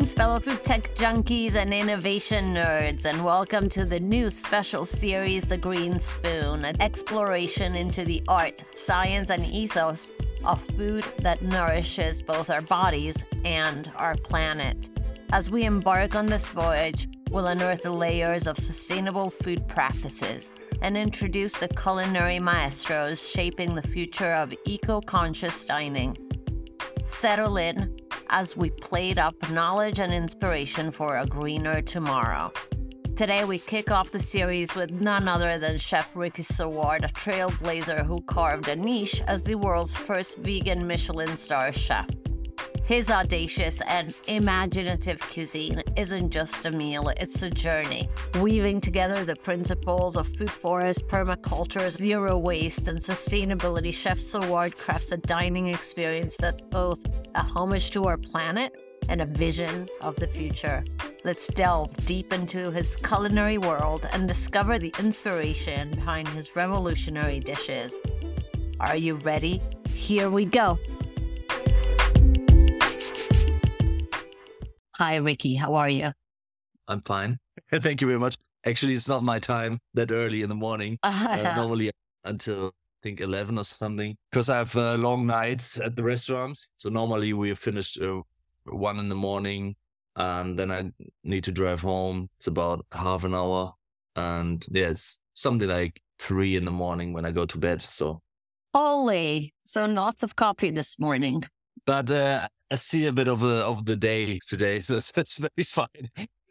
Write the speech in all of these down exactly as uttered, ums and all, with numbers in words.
Greetings, fellow food tech junkies and innovation nerds, and welcome to the new special series, The Green Spoon, an exploration into the art, science, and ethos of food that nourishes both our bodies and our planet. As we embark on this voyage, we'll unearth the layers of sustainable food practices and introduce the culinary maestros shaping the future of eco-conscious dining. Settle in as we plate up knowledge and inspiration for a greener tomorrow. Today, we kick off the series with none other than Chef Ricky Saward, a trailblazer who carved a niche as the world's first vegan Michelin star chef. His audacious and imaginative cuisine isn't just a meal, it's a journey, weaving together the principles of food forest, permaculture, zero waste, and sustainability. Chef Saward crafts a dining experience that's both a homage to our planet and a vision of the future. Let's delve deep into his culinary world and discover the inspiration behind his revolutionary dishes. Are you ready? Here we go. Hi, Ricky. How are you? I'm fine. Thank you very much. Actually, it's not my time that early in the morning. Uh, normally until, I think, eleven or something. Because I have uh, long nights at the restaurant. So normally we are finished uh, one in the morning. And then I need to drive home. It's about half an hour. And yeah, it's something like three in the morning when I go to bed. So, Holy. So lots of coffee this morning. But uh, I see a bit of the of the day today, so that's very fine.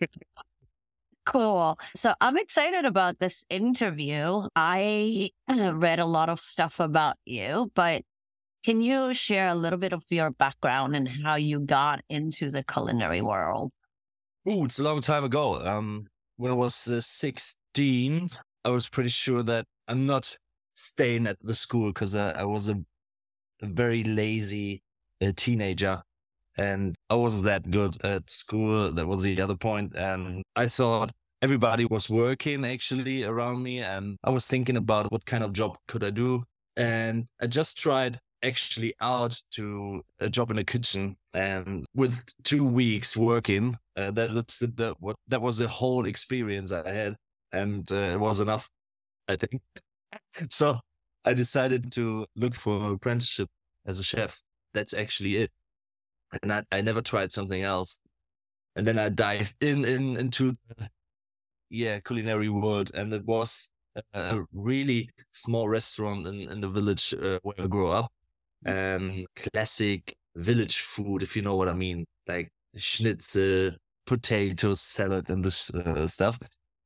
Cool. So I'm excited about this interview. I read a lot of stuff about you, but can you share a little bit of your background and how you got into the culinary world? Oh, it's a long time ago. Um, when I was uh, sixteen, I was pretty sure that I'm not staying at the school because I, I was a, a very lazy a teenager and I wasn't that good at school. That was the other point. And I thought everybody was working actually around me. And I was thinking about what kind of job could I do. And I just tried actually out to a job in a kitchen. And with two weeks working, uh, that, that's the, the, what, that was the whole experience I had. And uh, it was enough, I think. So I decided to look for an apprenticeship as a chef. That's actually it. And I, I never tried something else. And then I dived in, in into the yeah, culinary world. And it was a, a really small restaurant in, in the village uh, where I grew up. And classic village food, if you know what I mean. Like schnitzel, potato salad and this uh, stuff.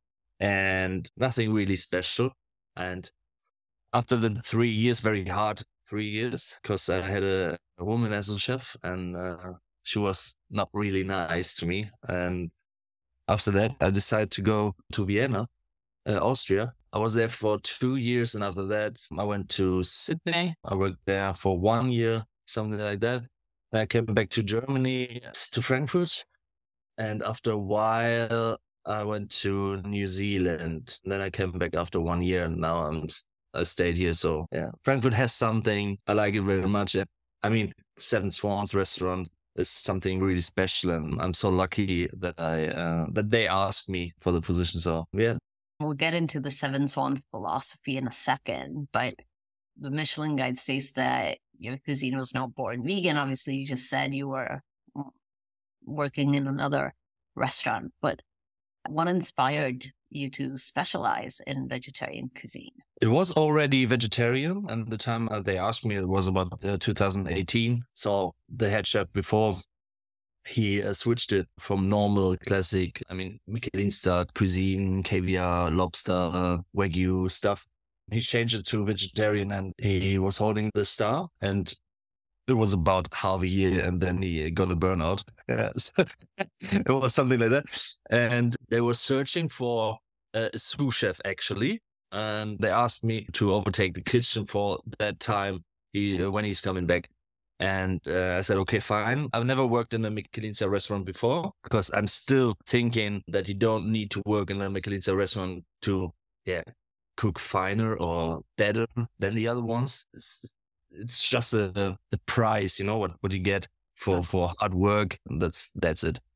And nothing really special. And after the three years, very hard three years, because I had a, a woman as a chef and uh, she was not really nice to me. And after that, I decided to go to Vienna, uh, Austria. I was there for two years. And after that, I went to Sydney. I worked there for one year, something like that. Then I came back to Germany, to Frankfurt. And after a while, I went to New Zealand. Then I came back after one year and now I'm I stayed here. So yeah, Frankfurt has something. I like it very much. I mean, Seven Swans restaurant is something really special. And I'm so lucky that I, uh, that they asked me for the position. So yeah. We'll get into the Seven Swans philosophy in a second, but the Michelin Guide states that your cuisine was not born vegan. Obviously, you just said you were working in another restaurant, but what inspired you to specialize in vegetarian cuisine? It was already vegetarian, and the time they asked me, it was about uh, two thousand eighteen. So the head chef before, he uh, switched it from normal, classic, I mean, Michelin-starred cuisine, caviar, lobster, uh, Wagyu stuff. He changed it to vegetarian, and he was holding the star, and it was about half a year, and then he got a burnout. Yes. It was something like that. And they were searching for a sous chef, actually. And they asked me to overtake the kitchen for that time he, when he's coming back. And uh, I said, okay, fine. I've never worked in a Michelin-star restaurant before because I'm still thinking that you don't need to work in a Michelin-star restaurant to yeah, cook finer or better than the other ones. It's, it's just a, a, a price, you know, what, what you get for, for hard work. And that's, that's it.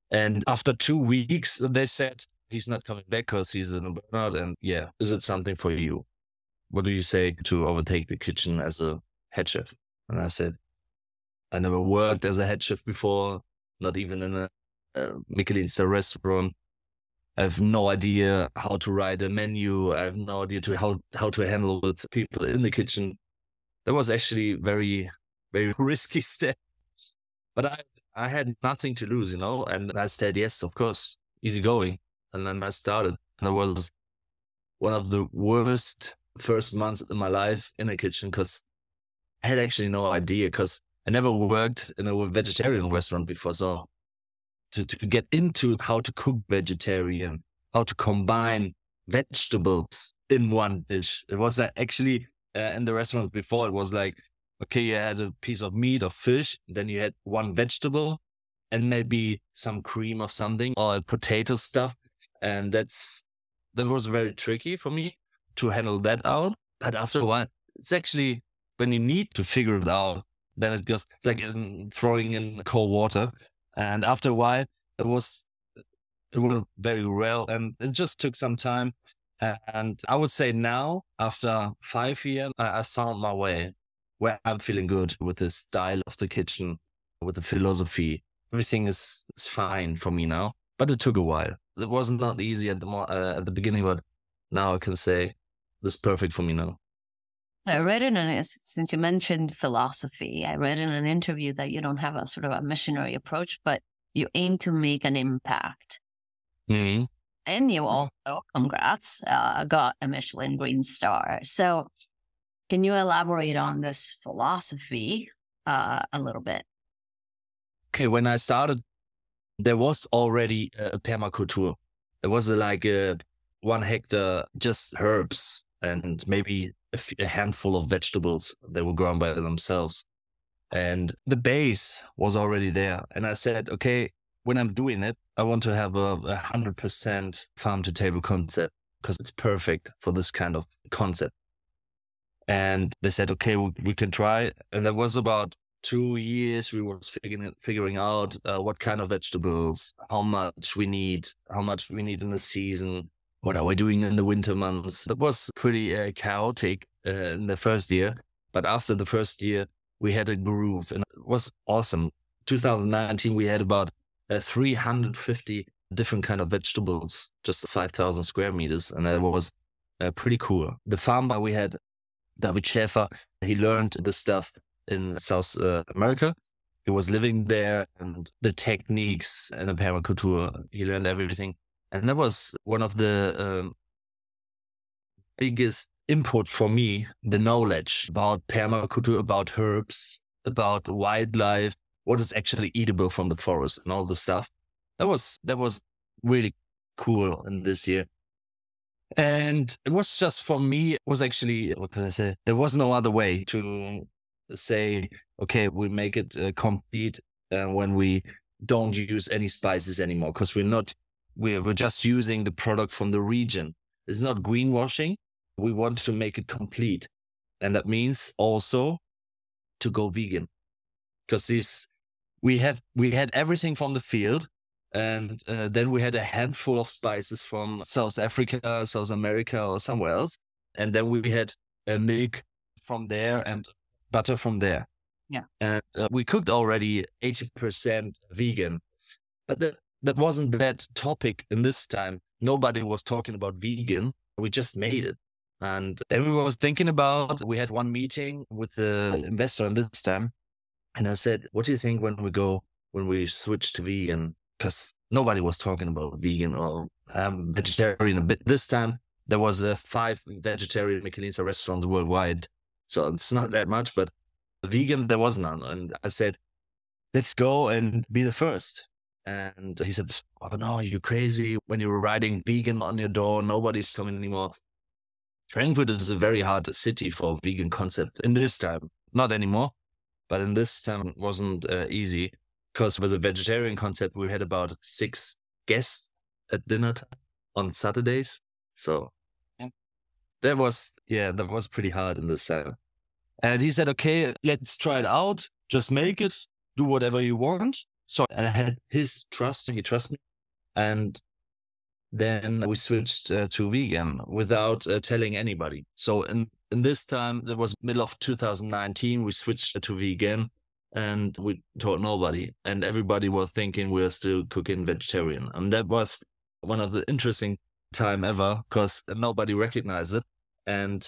And after two weeks, they said, he's not coming back because he's in a burnout. And yeah, is it something for you? What do you say to overtake the kitchen as a head chef? And I said, I never worked as a head chef before, not even in a, a Michelin-star restaurant. I have no idea how to write a menu. I have no idea to how, how to handle with people in the kitchen. That was actually very, very risky step. But I, I had nothing to lose, you know, and I said, yes, of course, easy going. And then I started. And it was one of the worst first months in my life in a kitchen because I had actually no idea because I never worked in a vegetarian restaurant before. So to, to get into how to cook vegetarian, how to combine vegetables in one dish, it was actually uh, in the restaurants before, it was like, okay, you had a piece of meat or fish, then you had one vegetable and maybe some cream of something or potato stuff. And that's, that was very tricky for me to handle that out. But after a while, it's actually when you need to figure it out, then it goes, it's like in throwing in cold water. And after a while, it was, it was very well. And it just took some time. And I would say now, after five years, I, I found my way where I'm feeling good with the style of the kitchen, with the philosophy. Everything is, is fine for me now, but it took a while. It was not easy at the mo- uh, at the beginning, but now I can say this is perfect for me now. I read in an, since you mentioned philosophy, I read in an interview that you don't have a sort of a missionary approach, but you aim to make an impact. Mm-hmm. And you also, congrats, uh, got a Michelin Green Star. So can you elaborate on this philosophy uh, a little bit? Okay, when I started, there was already a permaculture. There was a, like a one hectare, just herbs and maybe a, f- a handful of vegetables that were grown by themselves. And the base was already there. And I said, okay, when I'm doing it, I want to have a one hundred percent farm to table concept because it's perfect for this kind of concept. And they said, okay, we, we can try. And that was about two years. We were figuring, figuring out uh, what kind of vegetables, how much we need, how much we need in the season. What are we doing in the winter months? That was pretty uh, chaotic uh, in the first year. But after the first year, we had a groove and it was awesome. twenty nineteen, we had about uh, three hundred fifty different kind of vegetables, just five thousand square meters. And that was uh, pretty cool. The farmer we had, David Schäfer, he learned the stuff in South uh, America. He was living there and the techniques and the permaculture, he learned everything. And that was one of the um, biggest input for me, the knowledge about permaculture, about herbs, about wildlife, what is actually eatable from the forest and all the stuff. That was, that was really cool in this year. And it was just for me, it was actually, what can I say? There was no other way to say, okay, we make it uh, complete uh, when we don't use any spices anymore because we're not, we're, we're just using the product from the region. It's not greenwashing. We want to make it complete. And that means also to go vegan because this, we have, we had everything from the field. And uh, then we had a handful of spices from South Africa, South America, or somewhere else. And then we had uh, milk from there and butter from there. Yeah. And uh, we cooked already eighty percent vegan. But that, that wasn't that topic in this time. Nobody was talking about vegan. We just made it. And then we was thinking about, we had one meeting with the investor in this time. And I said, what do you think when we go, when we switch to vegan? Because nobody was talking about vegan or um, vegetarian a bit. This time, there was uh, five vegetarian Michelin-star restaurants worldwide. So it's not that much, but vegan, there was none. And I said, let's go and be the first. And he said, oh, no, you're crazy. When you're writing vegan on your door, nobody's coming anymore. Frankfurt is a very hard city for vegan concept in this time. Not anymore, but in this time, it wasn't uh, easy. Because with the vegetarian concept, we had about six guests at dinner time on Saturdays. So yeah. that was, yeah, that was pretty hard in this time. And he said, okay, let's try it out. Just make it. Do whatever you want. So I had his trust, he trusted me. And then we switched uh, to vegan without uh, telling anybody. So in, in this time, it was middle of two thousand nineteen, we switched to vegan and we told nobody. And everybody was thinking we were still cooking vegetarian. And that was one of the interesting time ever because nobody recognized it. And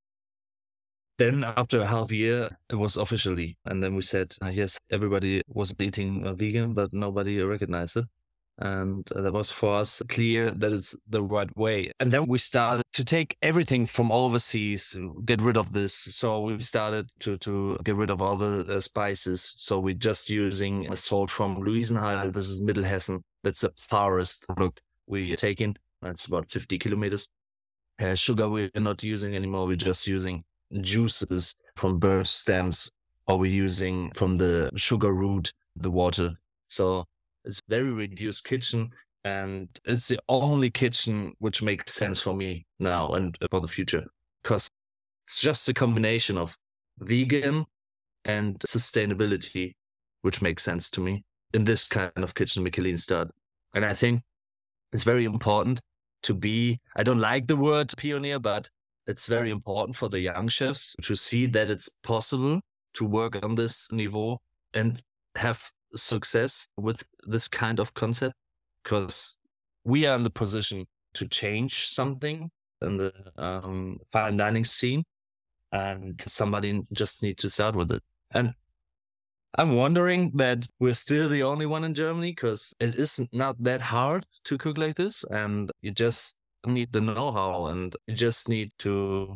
then after a half year, it was officially. And then we said, uh, yes, everybody was eating uh, vegan, but nobody recognized it. And that was for us clear that it's the right way. And then we started to take everything from overseas, get rid of this. So we started to, to get rid of all the uh, spices. So we're just using salt from Luisenhall. This is Mittelhessen. That's the farthest product we take in. That's about fifty kilometers. Uh, sugar we're not using anymore. We're just using juices from birch stems, or we're using from the sugar root, the water. So it's very reduced kitchen, and it's the only kitchen which makes sense for me now and for the future, because it's just a combination of vegan and sustainability, which makes sense to me in this kind of kitchen Michelin starred. And I think it's very important to be, I don't like the word pioneer, but it's very important for the young chefs to see that it's possible to work on this niveau and have success with this kind of concept, because we are in the position to change something in the um, fine dining scene, and somebody just needs to start with it. And I'm wondering that we're still the only one in Germany, because it is not that hard to cook like this, and you just need the know-how, and you just need to,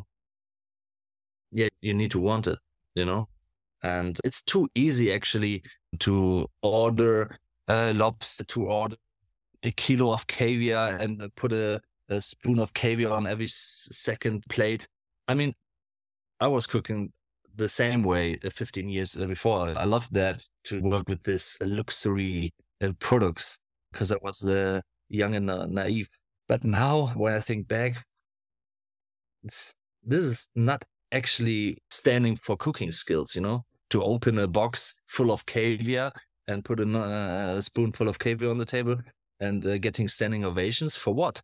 yeah, you need to want it, you know? And it's too easy actually to order a lobster, to order a kilo of caviar and put a, a spoon of caviar on every second plate. I mean, I was cooking the same way fifteen years before. I loved that, to work with this luxury uh, products, because I was uh, young and uh, naive. But now when I think back, it's, this is not actually standing for cooking skills, you know? To open a box full of caviar and put a, uh, a spoonful of caviar on the table and uh, getting standing ovations for what?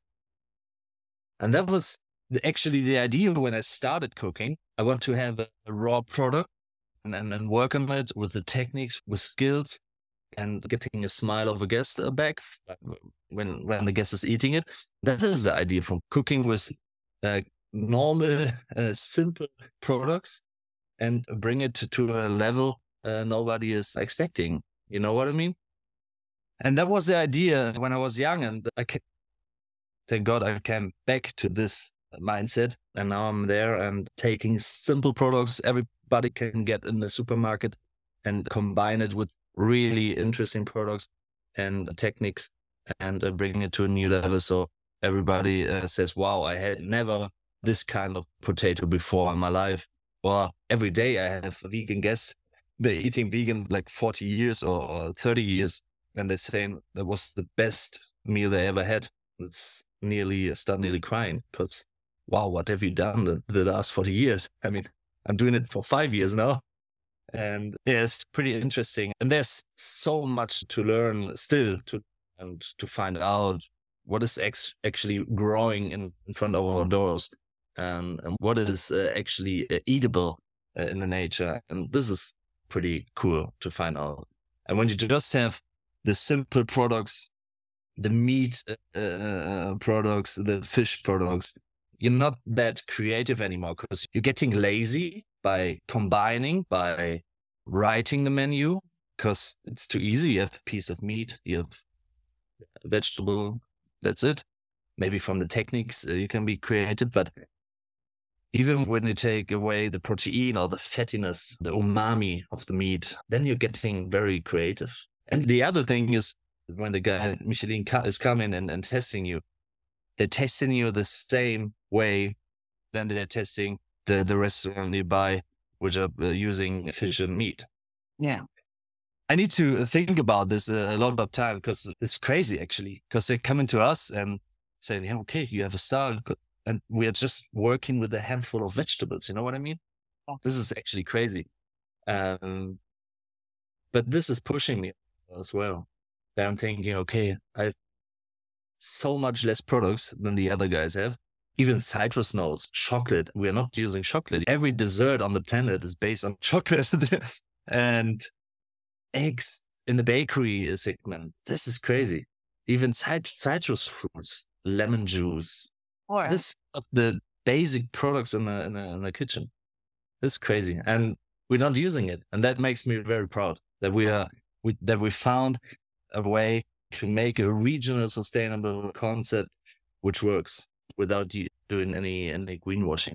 And that was the, actually the idea when I started cooking. I want to have a, a raw product and, and, and work on it with the techniques, with skills, and getting a smile of a guest back when, when the guest is eating it. That is the idea from cooking with uh, normal, uh, simple products, and bring it to a level uh, nobody is expecting. You know what I mean? And that was the idea when I was young. And I ca- thank God I came back to this mindset. And now I'm there and taking simple products everybody can get in the supermarket and combine it with really interesting products and techniques, and uh, bring it to a new level. So everybody uh, says, wow, I had never this kind of potato before in my life. Well, every day I have vegan guests. They're eating vegan like forty years or, or thirty years. And they're saying that was the best meal they ever had. It's nearly, start nearly crying, because, wow, what have you done the, the last forty years? I mean, I'm doing it for five years now. And yeah, it's pretty interesting. And there's so much to learn still, to and to find out what is ex- actually growing in, in front of our doors. And, and what is uh, actually uh, eatable uh, in the nature. And this is pretty cool to find out. And when you just have the simple products, the meat uh, uh, products, the fish products, you're not that creative anymore, because you're getting lazy by combining, by writing the menu, because it's too easy. You have a piece of meat, you have a vegetable, that's it. Maybe from the techniques uh, you can be creative, but even when you take away the protein or the fattiness, the umami of the meat, then you're getting very creative. And the other thing is, when the guy Michelin is coming and, and testing you, they're testing you the same way than they're testing the, the restaurant nearby, which are uh, using fish and meat. Yeah. I need to think about this a lot of time, because it's crazy actually, because they're coming to us and saying, yeah, okay, you have a style. And we are just working with a handful of vegetables. You know what I mean? Oh, this is actually crazy. Um, but this is pushing me as well. Then I'm thinking, okay, I have so much less products than the other guys have. Even citrus notes, chocolate. We're not using chocolate. Every dessert on the planet is based on chocolate. And eggs in the bakery segment. This is crazy. Even cit- citrus fruits, lemon juice. Or This of the basic products in the, in the in the kitchen. It's crazy, and we're not using it, and that makes me very proud that we are we, that we found a way to make a regional sustainable concept which works without you doing any any greenwashing.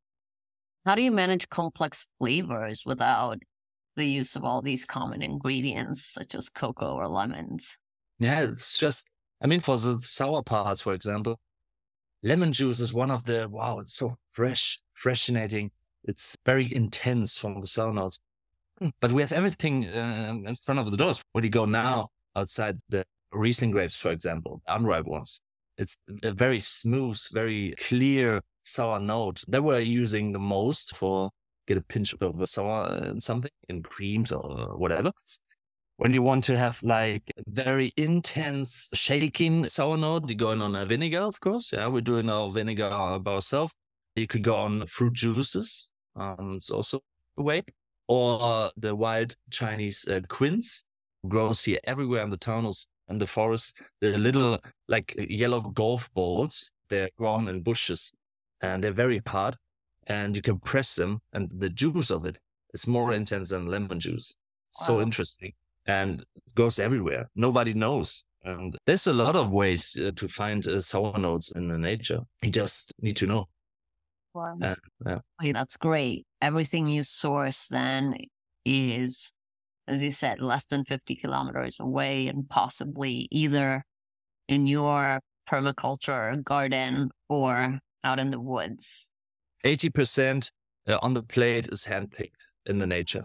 how do you manage complex flavors without the use of all these common ingredients such as cocoa or lemons? Yeah, it's just, I mean, for the sour parts, for example, lemon juice is one of the, wow, it's so fresh, freshenating. It's very intense from the sour notes. Mm. But we have everything uh, in front of the doors. When you go now outside the Riesling grapes, for example, unripe ones, it's a very smooth, very clear sour note that we're using the most for get a pinch of sour in something, in creams or whatever. When you want to have like very intense shaking sour note, you're going on a vinegar, of course. Yeah, we're doing our vinegar by ourselves. You could go on fruit juices. Um, it's also a way. Or the wild Chinese uh, quince grows here everywhere in the tunnels and the forest. The little like yellow golf balls, they're grown in bushes and they're very hard. And you can press them, and the juice of it is more intense than lemon juice. So Wow. interesting. And it goes everywhere. Nobody knows. And there's a lot of ways uh, to find uh, sour notes in the nature. You just need to know. Wow. Uh, yeah. Okay, that's great. Everything you source then is, as you said, less than fifty kilometers away and possibly either in your permaculture garden or out in the woods. eighty percent uh, on the plate is handpicked in the nature.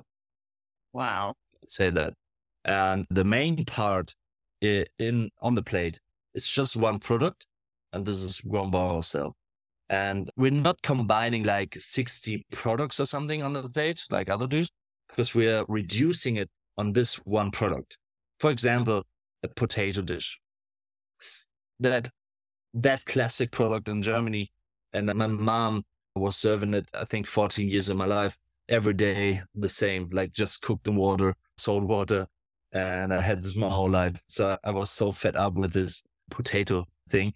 Wow. Say that. And the main part i- in on the plate is just one product, and this is grown by ourselves. And we're not combining like sixty products or something on the plate like other dudes, because we are reducing it on this one product. For example, a potato dish. S- That that classic product in Germany, and my mom was serving it, I think, fourteen years of my life, every day the same, like just cooked in water, salt water. And I had this my whole life. So I was so fed up with this potato thing.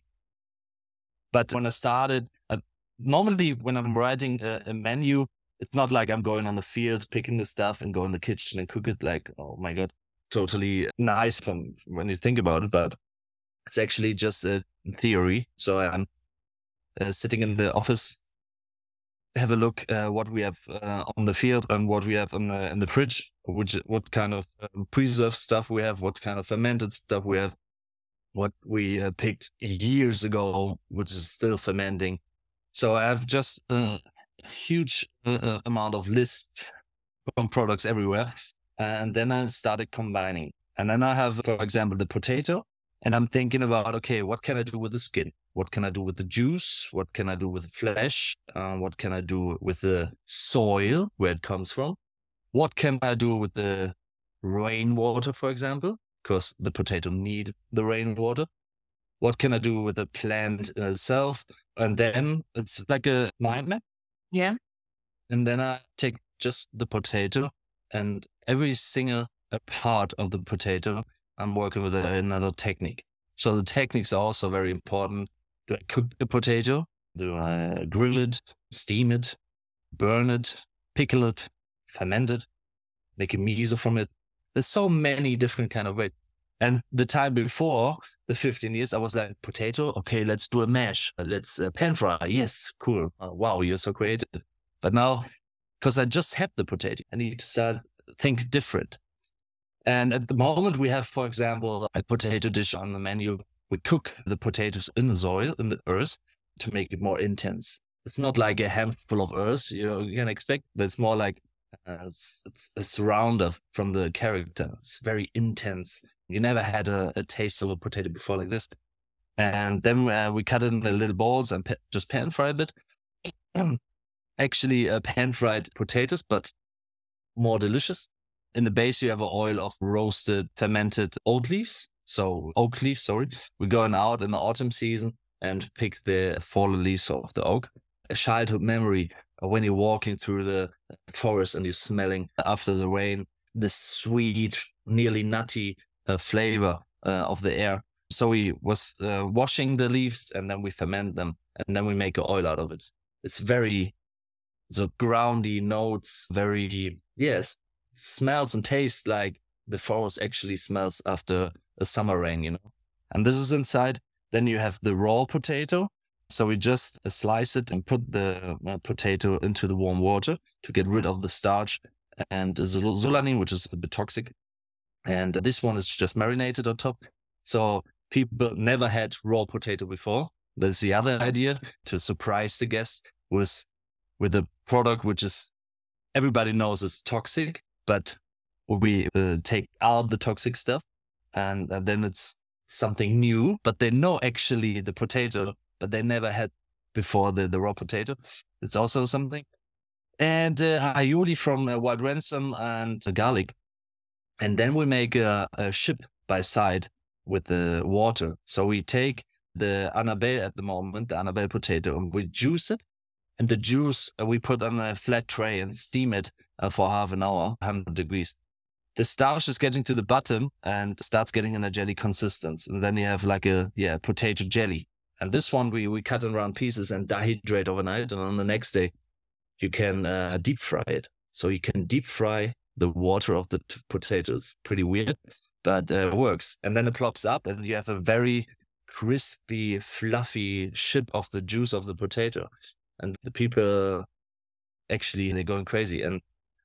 But when I started, uh, normally when I'm writing a, a menu, it's not like I'm going on the field, picking the stuff and go in the kitchen and cook it. Like, oh my God, totally nice from when you think about it. But it's actually just a theory. So I'm uh, sitting in the office, have a look uh, what we have uh, on the field and what we have in the, in the fridge, which what kind of um, preserved stuff we have, what kind of fermented stuff we have, what we uh, picked years ago, which is still fermenting. So I have just a huge uh, amount of list from products everywhere. And then I started combining. And then I have, for example, the potato. And I'm thinking about, okay, what can I do with the skin? What can I do with the juice? What can I do with the flesh? Uh, what can I do with the soil, where it comes from? What can I do with the rainwater, for example? Because the potato need the rainwater. What can I do with the plant itself? And then it's like a mind map. Yeah. And then I take just the potato, and every single part of the potato, I'm working with another technique. So the techniques are also very important. Do I cook the potato? Do I grill it, steam it, burn it, pickle it, ferment it, make a miso from it? There's so many different kind of ways. And the time before, the fifteen years, I was like, potato, okay, let's do a mash. Let's uh, pan fry. Yes, cool. Uh, wow, you're so creative. But now, because I just had the potato, I need to start think different. And at the moment we have, for example, a potato dish on the menu. We cook the potatoes in the soil, in the earth, to make it more intense. It's not like a handful of earth you, know, you can expect, but it's more like uh, it's, it's a surrounder from the character. It's very intense. You never had a, a taste of a potato before like this. And then uh, we cut it in little balls and pa- just pan fry a bit. Actually, uh, pan fried potatoes, but more delicious. in the base, you have an oil of roasted, fermented oat leaves. So oak leaves, sorry. We're going out in the autumn season and pick the fallen leaves of the oak. A childhood memory of when you're walking through the forest and you're smelling after the rain, the sweet, nearly nutty uh, flavor uh, of the air. So we was uh, washing the leaves and then we ferment them and then we make an oil out of it. It's very, the groundy notes, very, yes, smells and tastes like the forest actually smells after a summer rain, you know. And this is inside. Then you have the raw potato. So we just uh, slice it and put the uh, potato into the warm water to get rid of the starch and the solanine, which is a bit toxic. And this one is just marinated on top. So people never had raw potato before. That's the other idea, to surprise the guest with, with a product which is, everybody knows is toxic, but we uh, take out the toxic stuff and, and then it's something new, but they know actually the potato, but they never had before the, the raw potato. It's also something. And uh, aioli from uh, wild ransom and uh, garlic. And then we make a, a chip by side with the water. So we take the Annabelle at the moment, the Annabelle potato, and we juice it. And the juice uh, we put on a flat tray and steam it uh, for half an hour, one hundred degrees. The starch is getting to the bottom and starts getting in a jelly consistency. And then you have like a yeah potato jelly. And this one we, we cut in round pieces and dehydrate overnight. And on the next day, you can uh, deep fry it. So you can deep fry the water of the t- potatoes. Pretty weird, but uh, it works. And then it plops up and you have a very crispy, fluffy chip of the juice of the potato. And the people actually, they're going crazy. And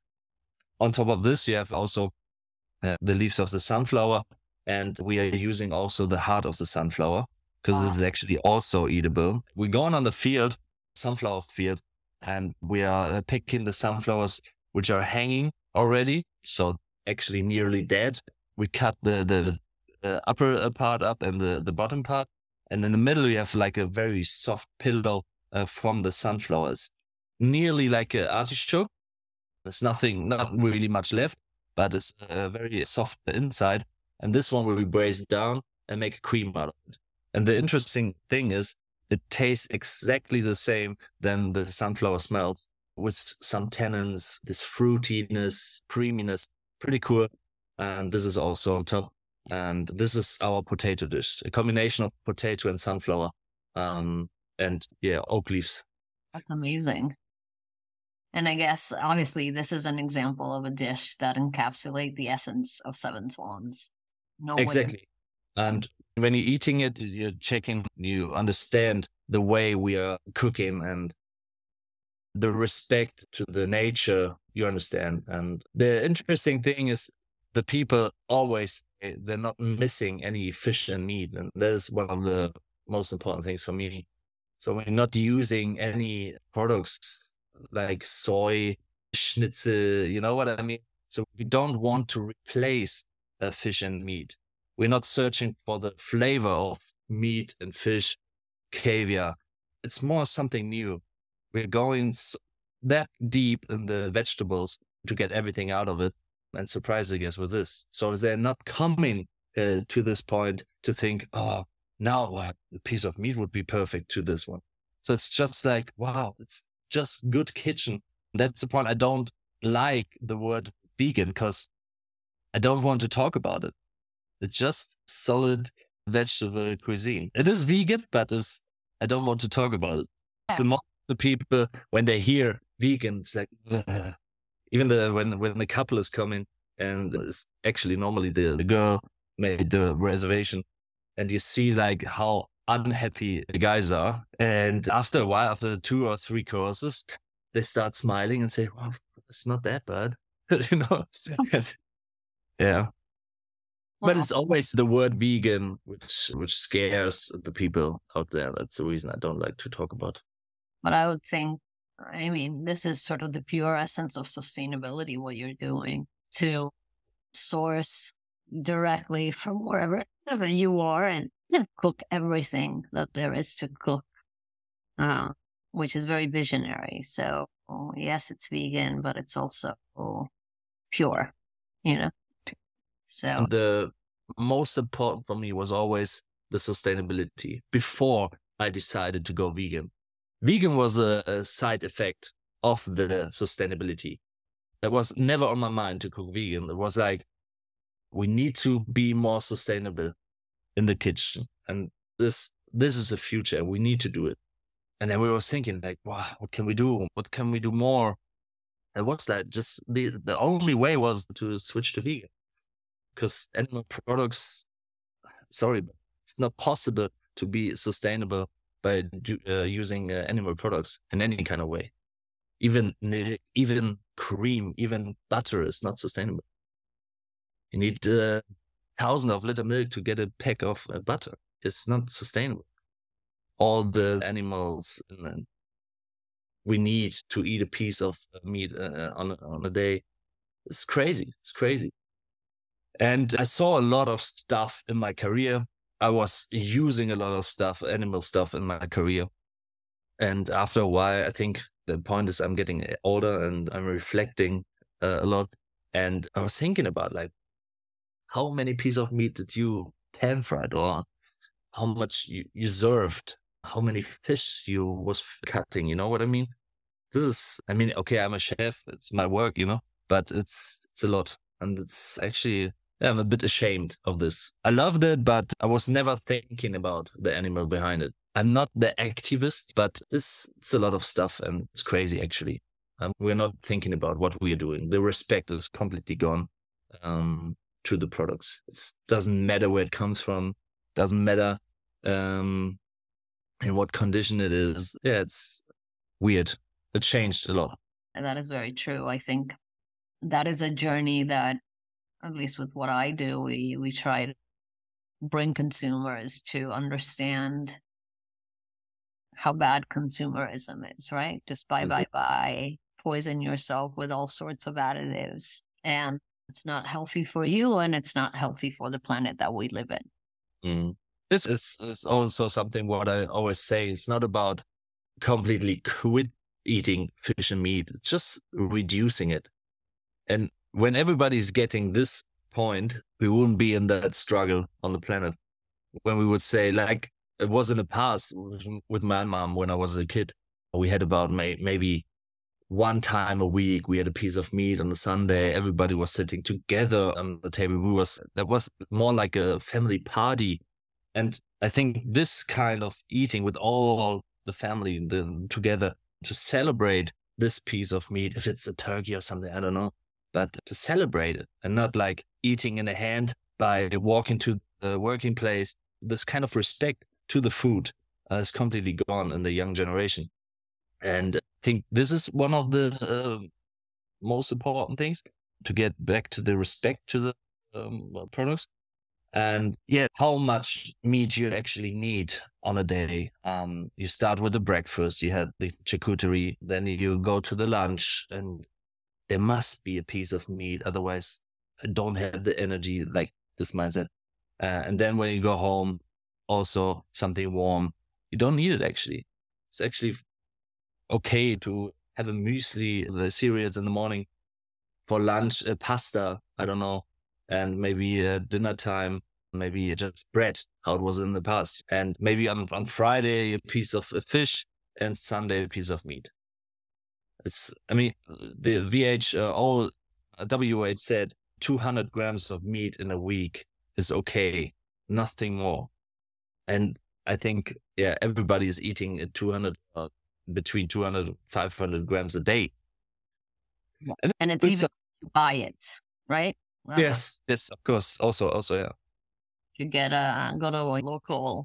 on top of this, you have also uh, the leaves of the sunflower. And we are using also the heart of the sunflower because wow. It's actually also eatable. We're going on the field, sunflower field, and we are picking the sunflowers which are hanging already. So actually nearly dead. We cut the, the, the upper part up and the, the bottom part. And in the middle, you have like a very soft pillow uh, from the sunflowers, nearly like an artichoke. There's nothing, not really much left, but it's uh, very soft inside. And this one we braise it down and make a cream out of it. And the interesting thing is it tastes exactly the same than the sunflower smells, with some tannins, this fruitiness, creaminess, pretty cool. And this is also on top. And this is our potato dish, a combination of potato and sunflower, um, and yeah, oak leaves. That's amazing. And I guess, obviously, this is an example of a dish that encapsulates the essence of Seven Swans. No exactly. Way. And when you're eating it, you're checking, you understand the way we are cooking and the respect to the nature, you understand. And the interesting thing is the people always, they're not missing any fish and meat. And that is one of the most important things for me. So we're not using any products like soy, schnitzel, you know what I mean? So we don't want to replace uh, fish and meat. We're not searching for the flavor of meat and fish, caviar. It's more something new. We're going that deep in the vegetables to get everything out of it and surprising us with this. So they're not coming uh, to this point to think, oh, now uh, a piece of meat would be perfect to this one. So it's just like, wow, it's just good kitchen. That's the point. I don't like the word vegan because I don't want to talk about it. It's just solid vegetable cuisine. It is vegan, but it's, I don't want to talk about it. Yeah. So most of the people, when they hear vegan, it's like, ugh. Even the when when the couple is coming, and it's actually normally the, the girl made the reservation, and you see like how unhappy the guys are. And after a while, after two or three courses, they start smiling and say, well, it's not that bad. you know? yeah. But it's always the word vegan, which which scares the people out there. That's the reason I don't like to talk about. But I would think, I mean, this is sort of the pure essence of sustainability, what you're doing, to source directly from wherever, wherever you are and you know, cook everything that there is to cook, uh, which is very visionary. So, oh, yes, it's vegan, but it's also oh, pure. you know? So And the most important for me was always the sustainability before I decided to go vegan. Vegan was a, a side effect of the sustainability. That was never on my mind to cook vegan. It was like, we need to be more sustainable in the kitchen. And this this is the future. We need to do it. And then we were thinking like, wow, what can we do? What can we do more? And what's that? Just the, the only way was to switch to vegan. Because animal products, sorry, but it's not possible to be sustainable by uh, using uh, animal products in any kind of way. Even even cream, even butter is not sustainable. You need uh, thousands of liter milk to get a pack of uh, butter. It's not sustainable. All the animals uh, we need to eat a piece of meat uh, on on a day. It's crazy. It's crazy. And I saw a lot of stuff in my career. I was using a lot of stuff, animal stuff in my career. And after a while, I think the point is I'm getting older and I'm reflecting uh, a lot. And I was thinking about like, how many pieces of meat did you pan fried, or how much you, you served, how many fish you was cutting, you know what I mean? This is, I mean, okay, I'm a chef, it's my work, you know, but it's, it's a lot. And it's actually, yeah, I'm a bit ashamed of this. I loved it, but I was never thinking about the animal behind it. I'm not the activist, but it's, it's a lot of stuff and it's crazy actually. Um, we're not thinking about what we are doing. The respect is completely gone um, to the products. It doesn't matter where it comes from. Doesn't matter um, in what condition it is. Yeah, it's weird. It changed a lot. And that is very true. I think that is a journey that, at least with what I do, we, we try to bring consumers to understand how bad consumerism is, right? Just buy, buy, buy, poison yourself with all sorts of additives. And it's not healthy for you and it's not healthy for the planet that we live in. Mm. This is, is also something what I always say. It's not about completely quit eating fish and meat. It's just reducing it. And when everybody's getting this point, we wouldn't be in that struggle on the planet. When we would say, like it was in the past with my mom when I was a kid, we had about may, maybe one time a week, we had a piece of meat on the Sunday. Everybody was sitting together on the table. We was, that was more like a family party. And I think this kind of eating with all the family the, together to celebrate this piece of meat, if it's a turkey or something, I don't know, but to celebrate it and not like eating in a hand by walking to the working place. This kind of respect to the food uh, is completely gone in the young generation. And I think this is one of the uh, most important things, to get back to the respect to the um, products. And yeah, how much meat you actually need on a day. Um, you start with the breakfast, you had the charcuterie, then you go to the lunch, and there must be a piece of meat. Otherwise, I don't have the energy, like this mindset. Uh, and then when you go home, also something warm. You don't need it actually. It's actually okay to have a muesli, the cereals in the morning. For lunch, a pasta, I don't know. And maybe uh, dinner time, maybe just bread, how it was in the past. And maybe on, on Friday, a piece of a fish, and Sunday, a piece of meat. It's, I mean, the V H, uh, all W H said two hundred grams of meat in a week is okay, nothing more. And I think, yeah, everybody is eating at two hundred, uh, between two hundred and five hundred grams a day. And, and it's, it's even a, to buy it, right? Well, yes, yes, of course. Also, also, yeah. You get a, go to a local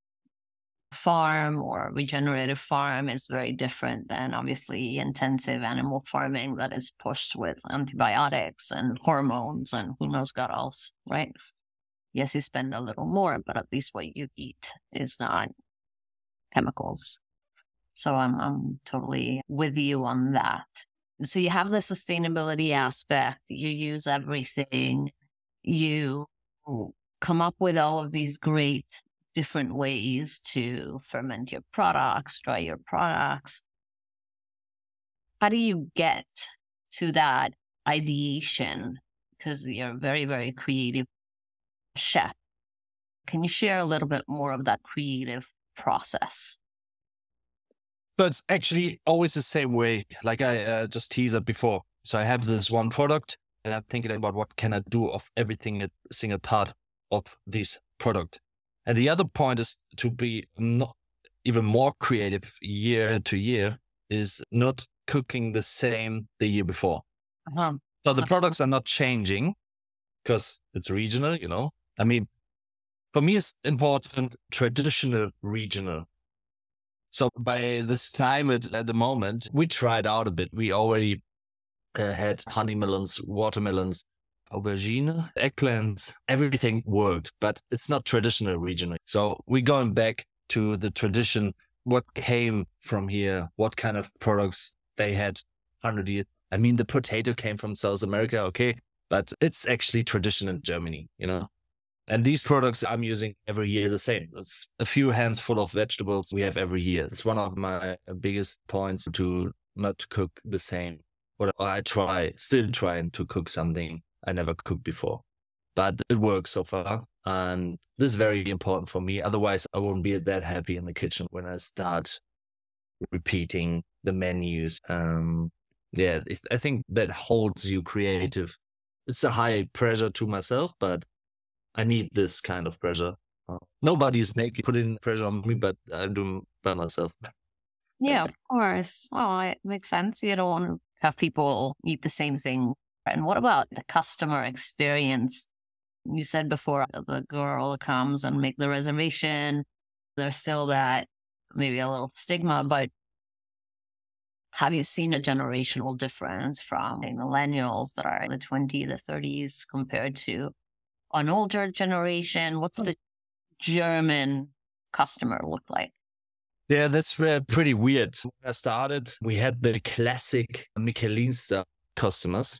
farm or regenerative farm is very different than obviously intensive animal farming that is pushed with antibiotics and hormones and who knows what else, right? Yes, you spend a little more, but at least what you eat is not chemicals. So I'm I'm totally with you on that. So you have the sustainability aspect, you use everything, you come up with all of these great different ways to ferment your products, dry your products. How do you get to that ideation because you're a very, very creative chef. Can you share a little bit more of that creative process? So it's actually always the same way, like I uh, just teased before. So I have this one product and I'm thinking about what can I do of everything, a single part of this product. And the other point is to be not even more creative year to year is not cooking the same the year before. Uh-huh. So the products are not changing because it's regional, you know. I mean, for me, it's important traditional regional. So by this climate at the moment, we tried out a bit. We already uh, had honey melons, watermelons, aubergine, eggplants, everything worked, but it's not traditional regional. So we're going back to the tradition, what came from here, what kind of products they had one hundred years. I mean, the potato came from South America, okay, but it's actually tradition in Germany, you know. And these products I'm using every year the same. It's a few hands full of vegetables we have every year. It's one of my biggest points to not cook the same. But I try, still trying to cook something I never cooked before. But it works so far. And this is very important for me. Otherwise, I won't be that happy in the kitchen when I start repeating the menus. Um, yeah, it, I think that holds you creative. It's a high pressure to myself, but I need this kind of pressure. Uh, nobody's making putting pressure on me, but I'm doing by myself. Yeah, of course. Well, it makes sense. You don't want to have people eat the same thing. And what about the customer experience? You said before the girl comes and make the reservation. There's still that maybe a little stigma, but have you seen a generational difference from the millennials that are in the twenties, the thirties compared to an older generation? What's the German customer look like? Yeah, that's uh, pretty weird. When I started, we had the classic Michelin star customers.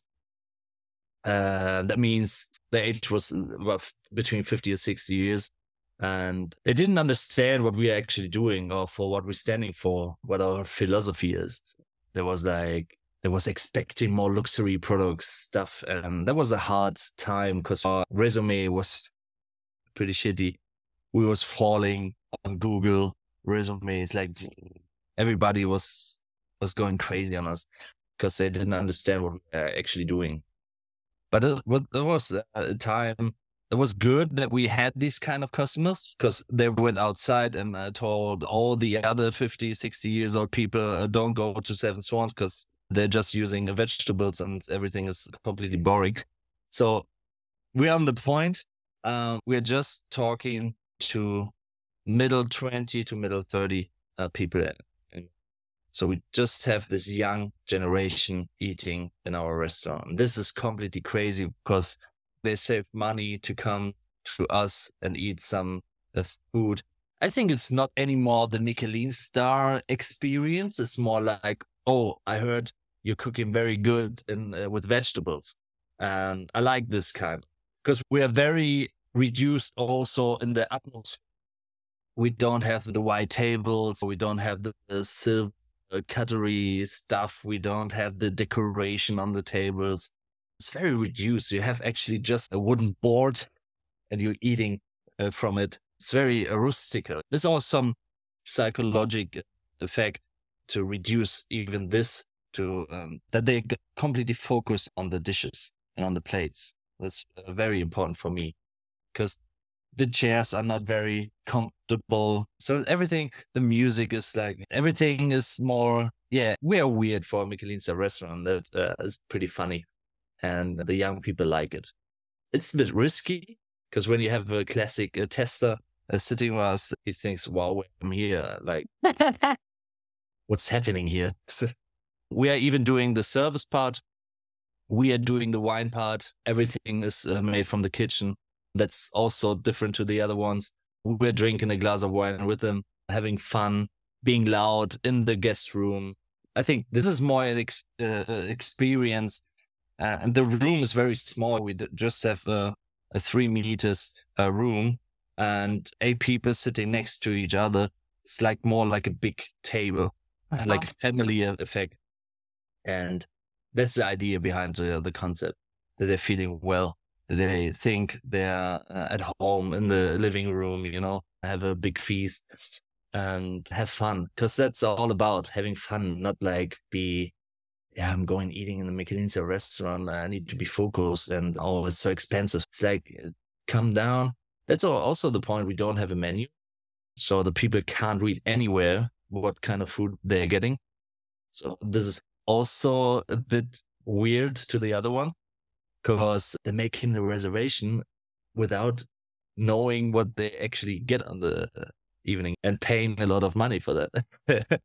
Uh, that means the age was about between fifty or sixty years. And they didn't understand what we are actually doing or for what we're standing for, what our philosophy is. There was like, There was expecting more luxury products stuff. And that was a hard time because our resume was pretty shitty. We was falling on Google resumes. Like everybody was, was going crazy on us because they didn't understand what we were actually doing. But it, it was a time, it was good that we had these kind of customers because they went outside and uh, told all the other fifty, sixty years old people, uh, don't go to Seven Swans because they're just using vegetables and everything is completely boring. So we're on the point. Um, we're just talking to middle twenty to middle thirty uh, people. So we just have this young generation eating in our restaurant. This is completely crazy because they save money to come to us and eat some uh, food. I think it's not anymore the Michelin star experience. It's more like, oh, I heard you're cooking very good in, uh, with vegetables. And I like this kind because we are very reduced also in the atmosphere. We don't have the white tables. We don't have the uh, silver cutlery stuff. We don't have the decoration on the tables. It's very reduced. You have actually just a wooden board and you're eating uh, from it. It's very uh, rustic. There's also some psychological effect to reduce even this to um, that they completely focus on the dishes and on the plates. That's uh, very important for me because the chairs are not very comfortable. So everything, the music is like, everything is more, yeah, we are weird for a Michelin star restaurant. That uh, is pretty funny. And the young people like it. It's a bit risky because when you have a classic uh, tester uh, sitting with us, he thinks, wow, I'm here. Like, what's happening here? So we are even doing the service part. We are doing the wine part. Everything is uh, made from the kitchen. That's also different to the other ones. We're drinking a glass of wine with them, having fun, being loud in the guest room. I think this is more an ex- uh, experience. Uh, and the room is very small. We d- just have a, a three meters uh, room and eight people sitting next to each other. It's like more like a big table, uh-huh. Like a family effect. And that's the idea behind the, the concept. that they're feeling well, that they think they're uh, at home in the living room, you know, have a big feast and have fun. Because that's all about having fun, not like be, yeah, I'm going eating in the Michelin star restaurant. I need to be focused and oh, it's so expensive. It's like, come down. That's also the point. We don't have a menu. So the people can't read anywhere what kind of food they're getting. So this is also a bit weird to the other one because they're making the reservation without knowing what they actually get on the evening and paying a lot of money for that.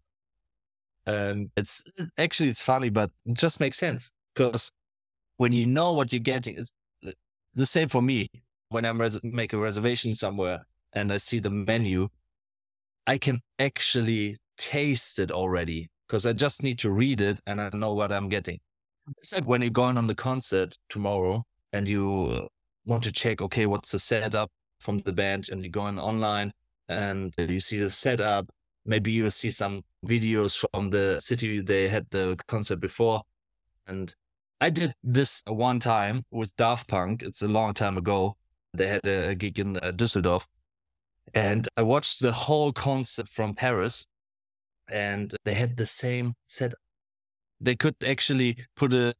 And it's actually, it's funny, but it just makes sense because when you know what you're getting, it's the same for me. When I res- make a reservation somewhere and I see the menu, I can actually taste it already because I just need to read it and I know what I'm getting. It's like when you're going on the concert tomorrow and you want to check, okay, what's the setup from the band, and you're going online and you see the setup. Maybe you see some videos from the city they had the concert before. And I did this one time with Daft Punk. It's a long time ago. They had a, a gig in uh, Düsseldorf. And I watched the whole concert from Paris. And they had the same setup. They could actually put a,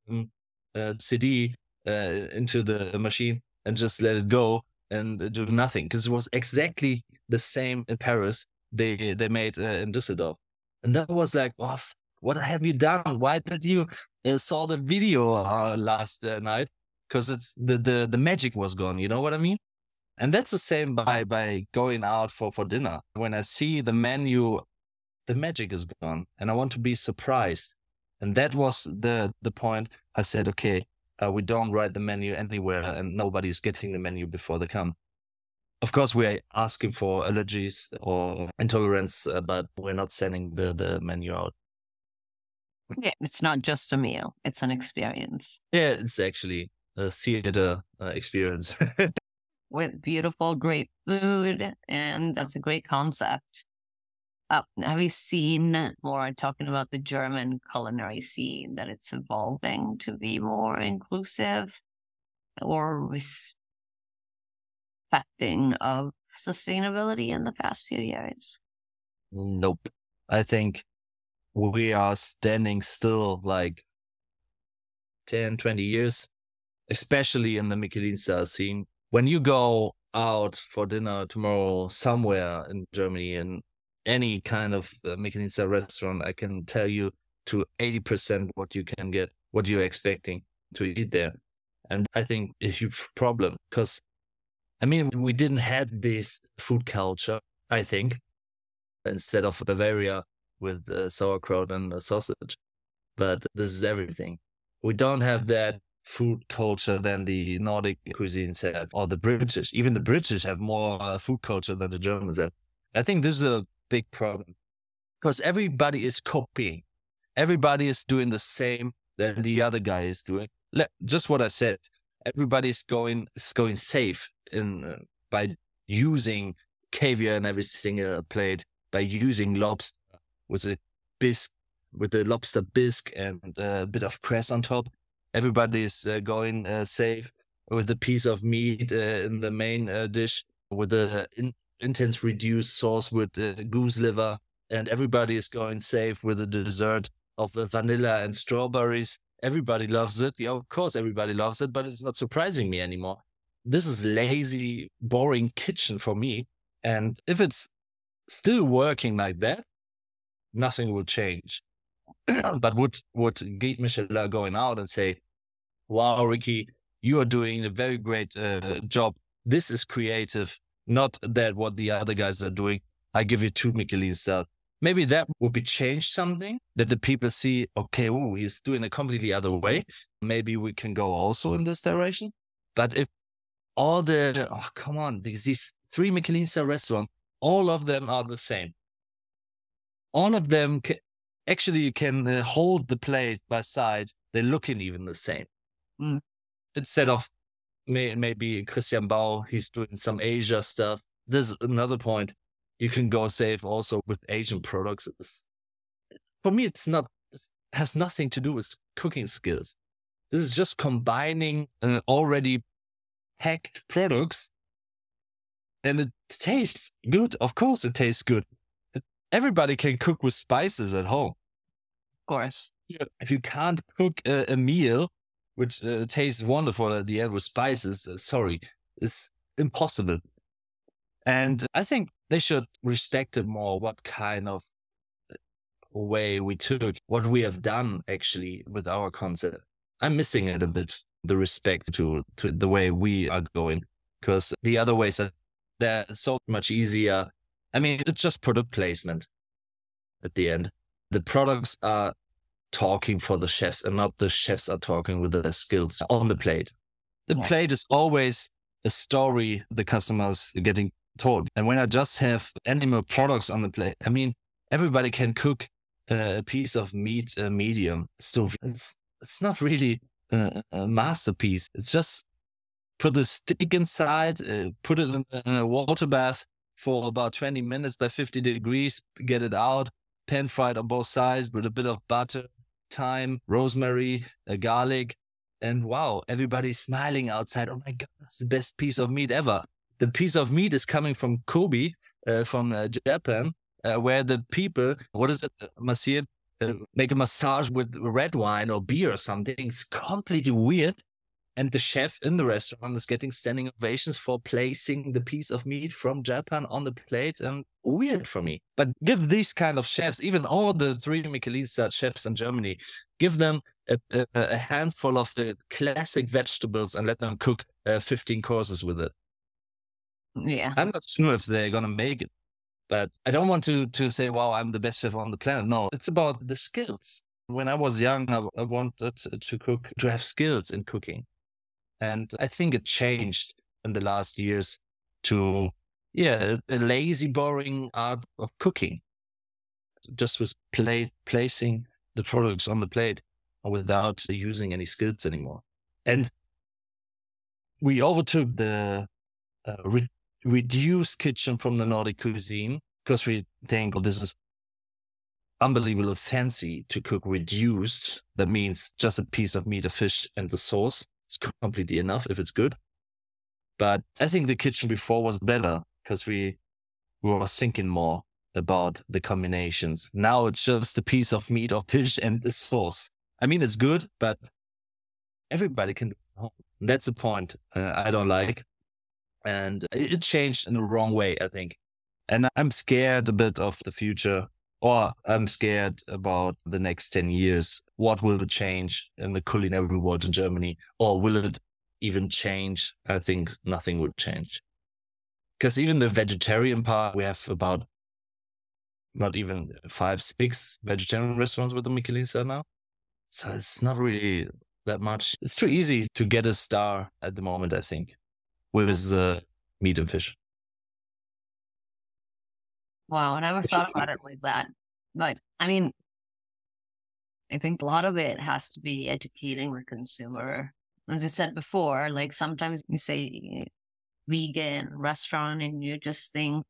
a C D uh, into the machine and just let it go and do nothing. Because it was exactly the same in Paris they they made uh, in Düsseldorf. And that was like, oh, what have you done? Why did you uh, saw the video uh, last uh, night? Because it's the, the the magic was gone. You know what I mean? And that's the same by by going out for, for dinner. When I see the menu, the magic is gone, and I want to be surprised. And that was the the point. I said, okay, uh, we don't write the menu anywhere, and nobody's getting the menu before they come. Of course, we're asking for allergies or intolerance, uh, but we're not sending the, the menu out. Yeah, it's not just a meal. It's an experience. Yeah, it's actually a theater uh, experience. With beautiful, great food, and that's a great concept. Uh, have you seen more talking about the German culinary scene, that it's evolving to be more inclusive or respecting of sustainability in the past few years? Nope. I think we are standing still like ten, twenty years, especially in the Michelin star scene. When you go out for dinner tomorrow somewhere in Germany in any kind of uh, Michelin star restaurant, I can tell you to eighty percent what you can get, what you're expecting to eat there. And I think a huge problem because, I mean, we didn't have this food culture, I think, instead of Bavaria with uh, sauerkraut and uh, sausage. But this is everything. We don't have that food culture than the Nordic cuisines have, or the British. Even the British have more uh, food culture than the Germans have. I think this is a big problem because everybody is copying. Everybody is doing the same that the other guy is doing. Just what I said. Everybody is going is going safe in uh, by using caviar in every single plate, by using lobster with a bisque, with the lobster bisque and a bit of cress on top. Everybody is uh, going uh, safe with a piece of meat uh, in the main uh, dish with a in- intense reduced sauce with uh, goose liver, and everybody is going safe with a dessert of uh, vanilla and strawberries. Everybody loves it. Yeah, of course, everybody loves it, but it's not surprising me anymore. This is lazy, boring kitchen for me. And if it's still working like that, nothing will change. But would would Guide Michelin going out and say, wow, Ricky, you are doing a very great uh, job. This is creative, not that what the other guys are doing. I give you two Michelin stars. Maybe that would be change something that the people see, okay, ooh, he's doing a completely other way. Maybe we can go also in this direction. But if all the, oh, come on, these, these three Michelin star restaurants, all of them are the same. All of them can, actually you can uh, hold the plate by side. They're looking even the same. Mm. Instead of may, maybe Christian Bau, he's doing some Asia stuff. There's another point. You can go safe also with Asian products. It's, for me, it's not, it has nothing to do with cooking skills. This is just combining uh, already packed products, and it tastes good. Of course, it tastes good. Everybody can cook with spices at home. Of course. Yeah. If you can't cook a, a meal which uh, tastes wonderful at the end with spices, uh, sorry, it's impossible. And I think they should respect it more, what kind of way we took, what we have done actually with our concept. I'm missing it a bit, the respect to, to the way we are going, because the other ways are they're so much easier. I mean, it's just product placement at the end. The products are talking for the chefs and not the chefs are talking with their skills on the plate. The Yeah. plate is always a story the customers are getting told. And when I just have animal products on the plate, I mean, everybody can cook uh, a piece of meat uh, medium. So it's, it's not really uh, a masterpiece. It's just put a stick inside, uh, put it in, in a water bath for about twenty minutes by fifty degrees, get it out, pan fried on both sides with a bit of butter, thyme, rosemary, uh, garlic. And wow, everybody's smiling outside. Oh my God, that's the best piece of meat ever. The piece of meat is coming from Kobe, uh, from uh, Japan, uh, where the people, what is it, Masir, uh, make a massage with red wine or beer or something. It's completely weird. And the chef in the restaurant is getting standing ovations for placing the piece of meat from Japan on the plate. And weird for me. But give these kind of chefs, even all the three Michelin-star chefs in Germany, give them a, a, a handful of the classic vegetables and let them cook uh, fifteen courses with it. Yeah. I'm not sure if they're going to make it. But I don't want to, to say, wow, I'm the best chef on the planet. No, it's about the skills. When I was young, I, I wanted to cook, to have skills in cooking. And I think it changed in the last years to, yeah, a, a lazy, boring art of cooking. Just with plate, placing the products on the plate without using any skills anymore. And we overtook the uh, re- reduced kitchen from the Nordic cuisine because we think, oh, this is unbelievably fancy to cook reduced. That means just a piece of meat, a fish, and the sauce. It's completely enough if it's good. But I think the kitchen before was better because we, we were thinking more about the combinations. Now it's just a piece of meat or fish and the sauce. I mean, it's good, but everybody can do it. That's the point uh, I don't like. And it changed in the wrong way, I think. And I'm scared a bit of the future, or I'm scared about the next ten years. What will change in the culinary world in Germany? Or will it even change? I think nothing would change. Because even the vegetarian part, we have about not even five, six vegetarian restaurants with the Michelin star now. So it's not really that much. It's too easy to get a star at the moment, I think, with uh, meat and fish. Wow, I never thought about it like that. But I mean, I think a lot of it has to be educating the consumer. As I said before, like sometimes you say vegan restaurant and you just think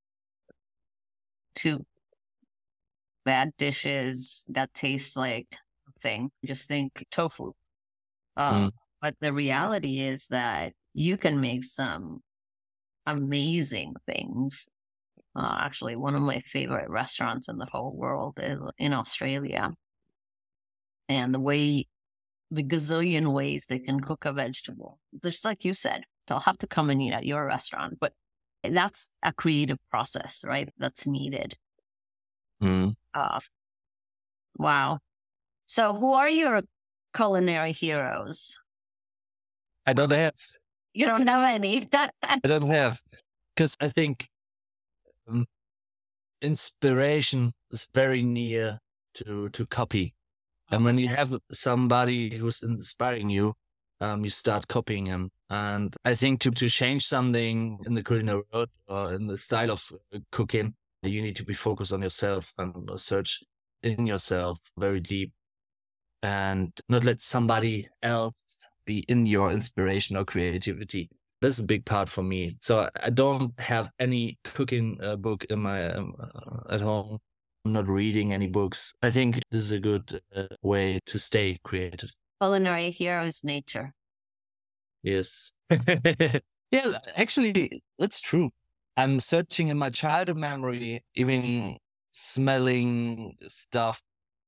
two bad dishes that taste like thing. Just think tofu. Uh, Mm. But the reality is that you can make some amazing things. Uh, actually, one of my favorite restaurants in the whole world is in Australia. And the way, the gazillion ways they can cook a vegetable, just like you said, they'll have to come and eat at your restaurant. But that's a creative process, right? That's needed. Mm. Uh, wow. So who are your culinary heroes? I don't have. You don't have any. I don't have. Because I think um, inspiration is very near to, to copy. And when you have somebody who's inspiring you, um, you start copying him. And I think to, to change something in the culinary world or in the style of cooking, you need to be focused on yourself and search in yourself very deep and not let somebody else be in your inspiration or creativity. That's a big part for me. So I don't have any cooking uh, book in my um, uh, at home. I'm not reading any books. I think this is a good uh, way to stay creative. Culinary heroes nature. Yes. Yeah, actually, that's true. I'm searching in my childhood memory, even smelling stuff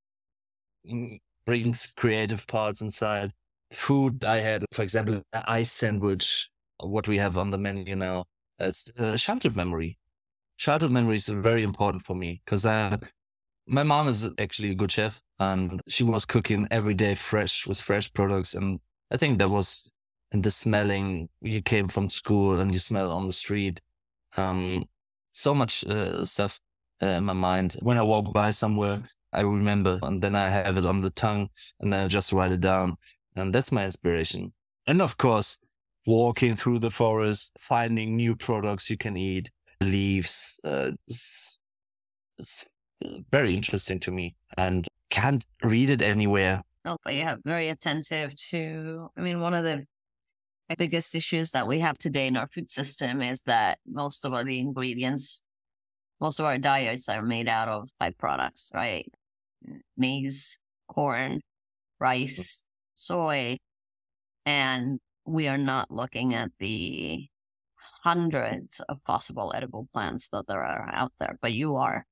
mm, brings creative parts inside. Food I had, for example, the ice sandwich, what we have on the menu now, it's uh, childhood memory. Childhood memory is very important for me because uh, my mom is actually a good chef and she was cooking every day fresh with fresh products. And I think that was in the smelling. You came from school and you smell on the street. Um, so much uh, stuff uh, in my mind. When I walk by somewhere, I remember and then I have it on the tongue and then I just write it down. And that's my inspiration. And of course, walking through the forest, finding new products you can eat, leaves. Uh, it's, it's very interesting to me and can't read it anywhere. Oh, but yeah, very attentive to, I mean, one of the biggest issues that we have today in our food system is that most of the ingredients, most of our diets are made out of byproducts, right? Maize, corn, rice, soy, and we are not looking at the hundreds of possible edible plants that there are out there, but you are.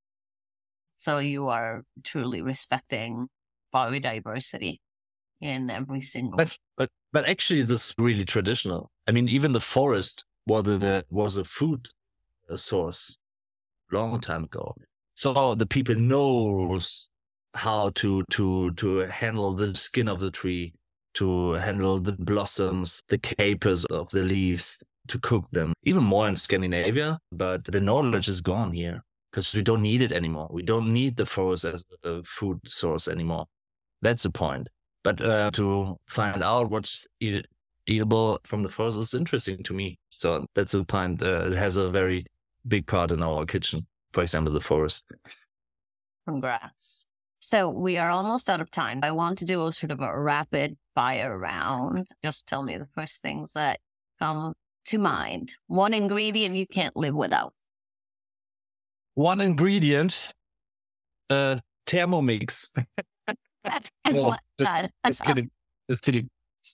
So you are truly respecting biodiversity in every single. But but but actually, this is really traditional. I mean, even the forest was a was a food source long time ago. So the people knows how to to to handle the skin of the tree, to handle the blossoms, the capers of the leaves, to cook them. Even more in Scandinavia, but the knowledge is gone here because we don't need it anymore. We don't need the forest as a food source anymore. That's the point. But uh, to find out what's eat- eatable from the forest is interesting to me. So that's the point. Uh, it has a very big part in our kitchen. For example, the forest. Congrats. So we are almost out of time. I want to do a sort of a rapid fire round. Just tell me the first things that come to mind. One ingredient you can't live without. One ingredient, uh, Thermomix. No, just, just kidding. Just kidding.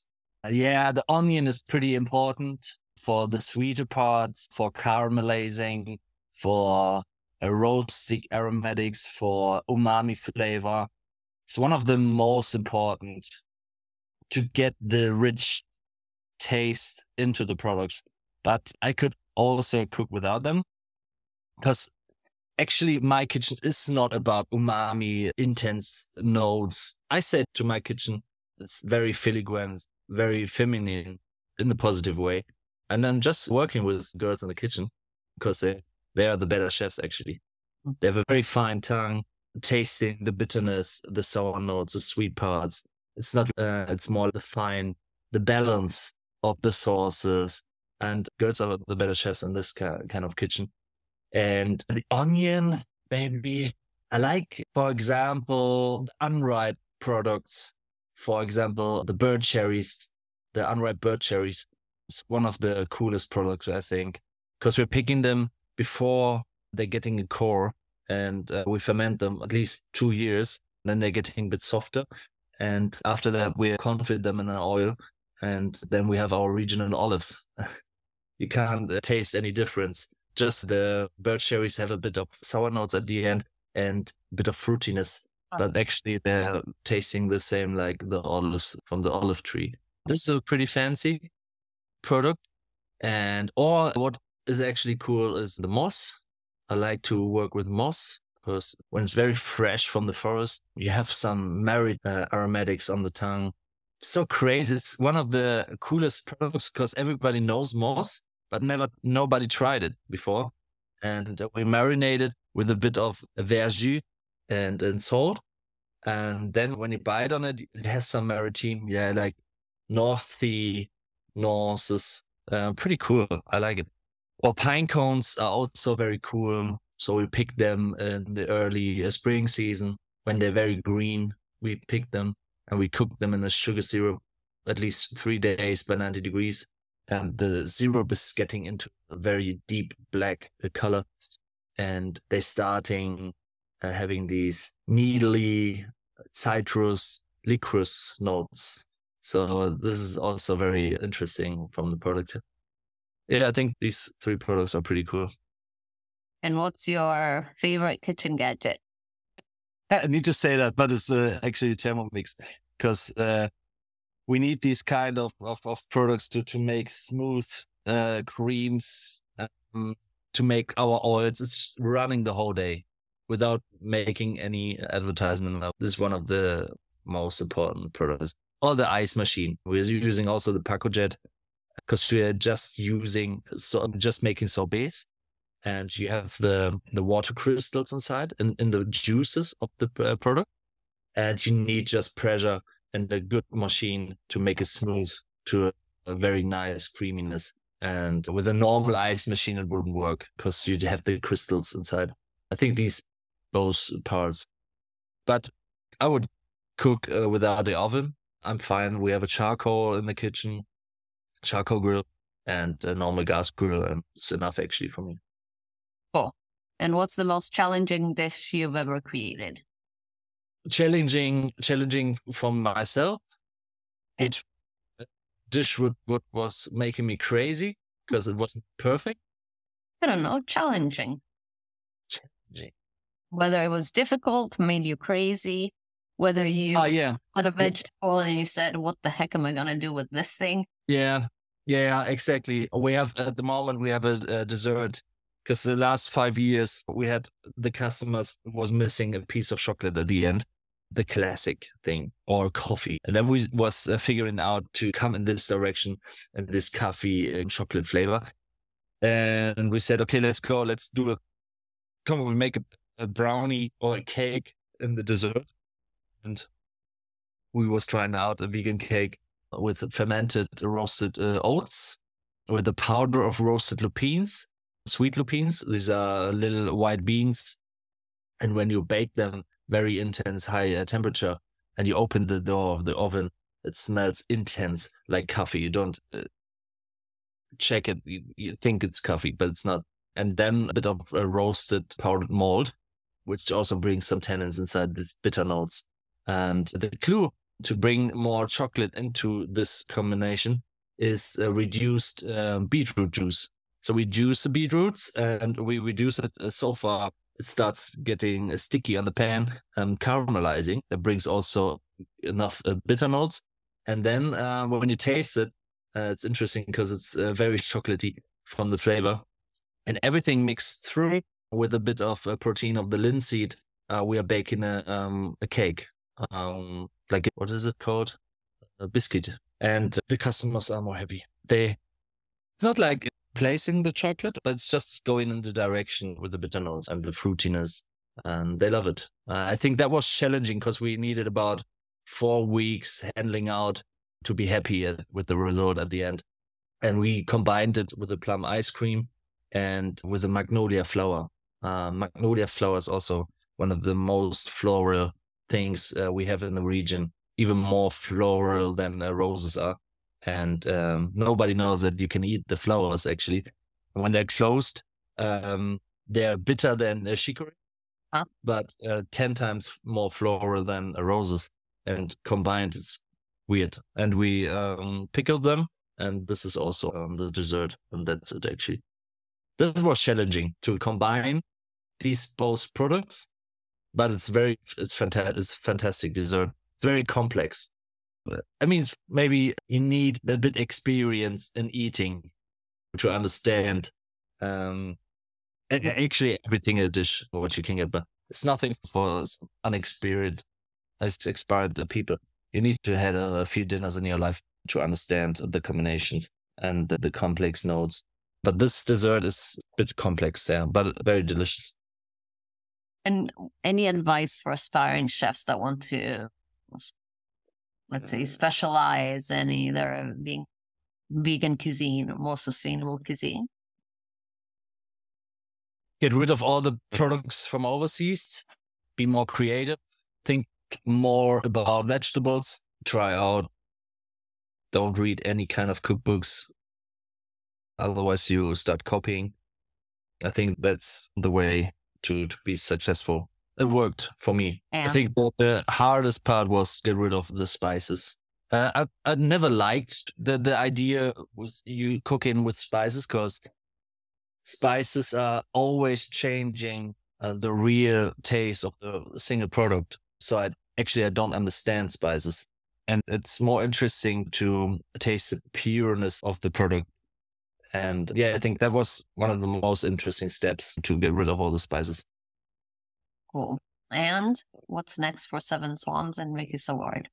Yeah, the onion is pretty important for the sweeter parts, for caramelizing, for uh, roasting aromatics, for umami flavor. It's one of the most important to get the rich taste into the products. But I could also cook without them because actually my kitchen is not about umami, intense notes. I said to my kitchen, it's very filigree, very feminine in the positive way. And then just working with girls in the kitchen because they, they are the better chefs, actually. They have a very fine tongue, tasting the bitterness, the sour notes, the sweet parts. It's not, uh, it's more the fine, the balance of the sauces. And girls are the better chefs in this kind of kitchen. And the onion, maybe, I like, for example, the unripe products. For example, the bird cherries, the unripe bird cherries. It's one of the coolest products, I think, because we're picking them before they're getting a core and uh, we ferment them at least two years. Then they're getting a bit softer. And after that, we confit them in an oil. And then we have our regional olives. You can't uh, taste any difference. Just the bird cherries have a bit of sour notes at the end and a bit of fruitiness. But actually, they're tasting the same like the olives from the olive tree. This is a pretty fancy product. And or what is actually cool is the moss. I like to work with moss because when it's very fresh from the forest, you have some married uh, aromatics on the tongue. So great. It's one of the coolest products because everybody knows moss, but never nobody tried it before. And we marinated with a bit of verjus and, and salt. And then when you bite on it, it has some maritime, yeah, like northy nuances. Uh, pretty cool. I like it. Or pine cones are also very cool. So we pick them in the early uh, spring season when they're very green. We pick them and we cook them in a sugar syrup at least three days by ninety degrees. And the syrup is getting into a very deep black color. And they're starting uh, having these needly citrus licorice notes. So this is also very interesting from the product. Yeah, I think these three products are pretty cool. And what's your favorite kitchen gadget? I need to say that, but it's uh, actually Thermomix, because uh, we need these kind of, of, of products to, to make smooth uh, creams, um, to make our oils. It's running the whole day without making any advertisement. This is one of the most important products. Or the ice machine. We're using also the PacoJet, because we are just using, so just making sorbets. And you have the, the water crystals inside in, in the juices of the uh, product. And you need just pressure and a good machine to make it smooth to a, a very nice creaminess. And with a normal ice machine, it wouldn't work because you'd have the crystals inside. I think these both parts. But I would cook uh, without the oven. I'm fine. We have a charcoal in the kitchen, charcoal grill, and a normal gas grill. And it's enough actually for me. Cool. And what's the most challenging dish you've ever created? Challenging, challenging for myself. It dish what, what was making me crazy because it wasn't perfect. I don't know, challenging. Challenging. Whether it was difficult, made you crazy, whether you oh, yeah. had a vegetable and you said, what the heck am I going to do with this thing? Yeah, yeah, exactly. We have, at the moment, we have a, a dessert. Because the last five years, we had the customers was missing a piece of chocolate at the end, the classic thing, or coffee. And then we was uh, figuring out to come in this direction and this coffee and chocolate flavor. And we said, okay, let's go. Let's do a, come on, we make a, a brownie or a cake in the dessert. And we was trying out a vegan cake with fermented roasted uh, oats, with the powder of roasted lupines. Sweet lupines, these are little white beans. And when you bake them very intense, high uh, temperature, and you open the door of the oven, it smells intense like coffee. You don't uh, check it. You, you think it's coffee, but it's not. And then a bit of uh, roasted powdered malt, which also brings some tannins inside, the bitter notes. And the clue to bring more chocolate into this combination is uh, reduced uh, beetroot juice. So we juice the beetroots and we reduce it uh, so far it starts getting uh, sticky on the pan and caramelizing. That brings also enough uh, bitter notes. And then uh, when you taste it, uh, it's interesting because it's uh, very chocolatey from the flavor. And everything mixed through with a bit of uh, protein of the linseed. Uh, we are baking a, um, a cake, um, like, what is it called? A biscuit. And the customers are more happy. They, it's not like placing the chocolate, but it's just going in the direction with the bitter notes and the fruitiness, and they love it. Uh, I think that was challenging because we needed about four weeks handling out to be happy with the result at the end. And we combined it with the plum ice cream and with the magnolia flower. Uh, magnolia flower is also one of the most floral things uh, we have in the region, even more floral than uh, roses are. And um, nobody knows that you can eat the flowers, actually. When they're closed, um, they're bitter than a chicory, huh? but uh, ten times more floral than roses. And combined, it's weird. And we um, pickled them, and this is also um, the dessert. And that's it, actually. That was challenging to combine these both products, but it's very, it's fantastic. It's fantastic dessert. It's very complex. I mean, maybe you need a bit experience in eating to understand um, actually everything in a dish or what you can get, but it's nothing for unexperienced, experienced people. You need to have a few dinners in your life to understand the combinations and the, the complex notes. But this dessert is a bit complex there, but very delicious. And any advice for aspiring chefs that want to, let's say, specialize in either being vegan cuisine or more sustainable cuisine? Get rid of all the products from overseas, be more creative, think more about vegetables, try out, don't read any kind of cookbooks, otherwise you start copying. I think that's the way to, to be successful. It worked for me. Yeah. I think that the hardest part was get rid of the spices. Uh, I I never liked the the idea was you cooking with spices because spices are always changing uh, the real taste of the single product. So I actually I don't understand spices, and it's more interesting to taste the pureness of the product. And yeah, I think that was one of the most interesting steps to get rid of all the spices. Cool. And what's next for Seven Swans and Ricky Award?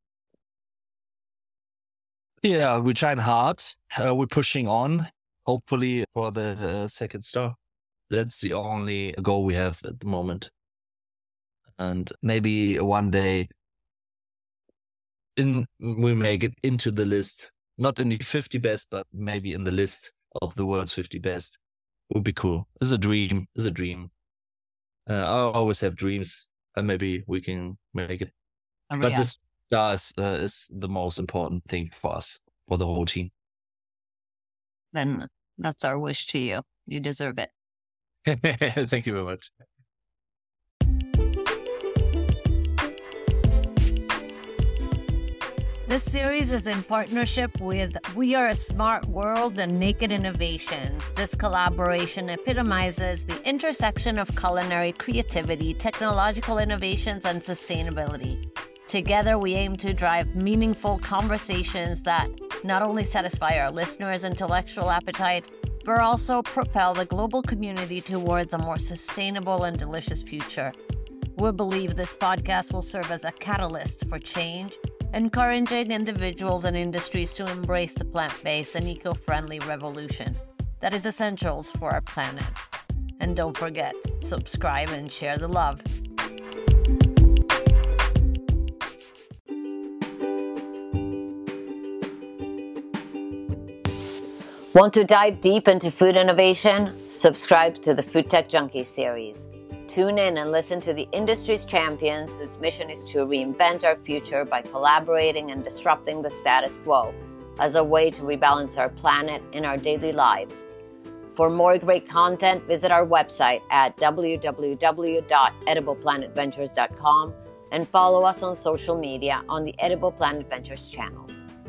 Yeah, we're trying hard. Uh, we're pushing on, hopefully for the uh, second star. That's the only goal we have at the moment. And maybe one day in we make it into the list. Not in the fifty best, but maybe in the list of the world's fifty best. Would be cool. It's a dream. It's a dream. Uh, I always have dreams, and maybe we can make it. Oh, But yeah. this star is, uh, is the most important thing for us, for the whole team. Then that's our wish to you. You deserve it. Thank you very much. This series is in partnership with We Are a Smart World and Naked Innovations. This collaboration epitomizes the intersection of culinary creativity, technological innovations, and sustainability. Together, we aim to drive meaningful conversations that not only satisfy our listeners' intellectual appetite, but also propel the global community towards a more sustainable and delicious future. We believe this podcast will serve as a catalyst for change, encouraging individuals and industries to embrace the plant-based and eco-friendly revolution that is essential for our planet. And don't forget, subscribe and share the love. Want to dive deep into food innovation? Subscribe to the Food Tech Junkie series. Tune in and listen to the industry's champions whose mission is to reinvent our future by collaborating and disrupting the status quo as a way to rebalance our planet in our daily lives. For more great content, visit our website at w w w dot edible planet ventures dot com and follow us on social media on the Edible Planet Ventures channels.